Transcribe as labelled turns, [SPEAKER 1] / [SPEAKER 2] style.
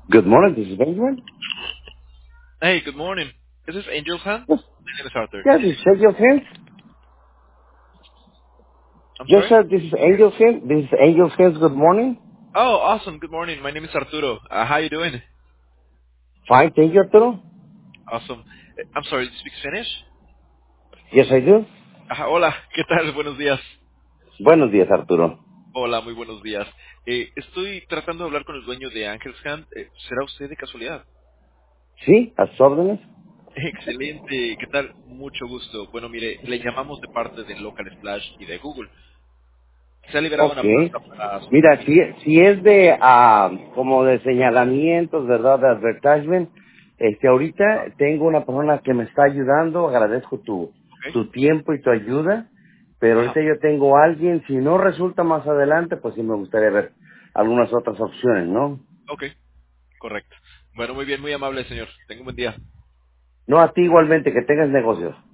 [SPEAKER 1] Good morning, this is Benjamin.
[SPEAKER 2] Hey, good morning. Is this Angel's Hand?
[SPEAKER 1] Yes,
[SPEAKER 2] My name is Arthur.
[SPEAKER 1] yes, this is Angel Hands.
[SPEAKER 2] I'm
[SPEAKER 1] Yes,
[SPEAKER 2] sorry?
[SPEAKER 1] sir, this is Angel Hands. This is Angel Hands. Good morning.
[SPEAKER 2] Oh, awesome. Good morning. My name is Arturo. How you doing?
[SPEAKER 1] Fine, thank you, Arturo.
[SPEAKER 2] Awesome. I'm sorry, do you speak Spanish?
[SPEAKER 1] Yes, I do.
[SPEAKER 2] Hola, ¿qué tal? Buenos días.
[SPEAKER 1] Buenos días, Arturo.
[SPEAKER 2] Hola, muy buenos días. Estoy tratando de hablar con el dueño de Angel's Hand. ¿Será usted de casualidad?
[SPEAKER 1] ¿Sí? ¿A sus órdenes?
[SPEAKER 2] Excelente. ¿Qué tal? Mucho gusto. Bueno, mire, le llamamos de parte de Local Splash y de Google. Se ha liberado
[SPEAKER 1] Ok.
[SPEAKER 2] una plaza para su
[SPEAKER 1] Mira,
[SPEAKER 2] compañía.
[SPEAKER 1] si es de, como de señalamientos, ¿verdad? De advertisement, ahorita tengo una persona que me está ayudando, agradezco
[SPEAKER 2] ¿Ok?
[SPEAKER 1] tu tiempo y tu ayuda, pero ahorita
[SPEAKER 2] Ajá.
[SPEAKER 1] yo tengo a alguien, si no resulta más adelante, pues sí me gustaría ver algunas otras opciones, ¿no?
[SPEAKER 2] Ok, correcto. Bueno, muy bien, muy amable, señor. Tenga un buen día.
[SPEAKER 1] No, a ti igualmente, que tengas negocios.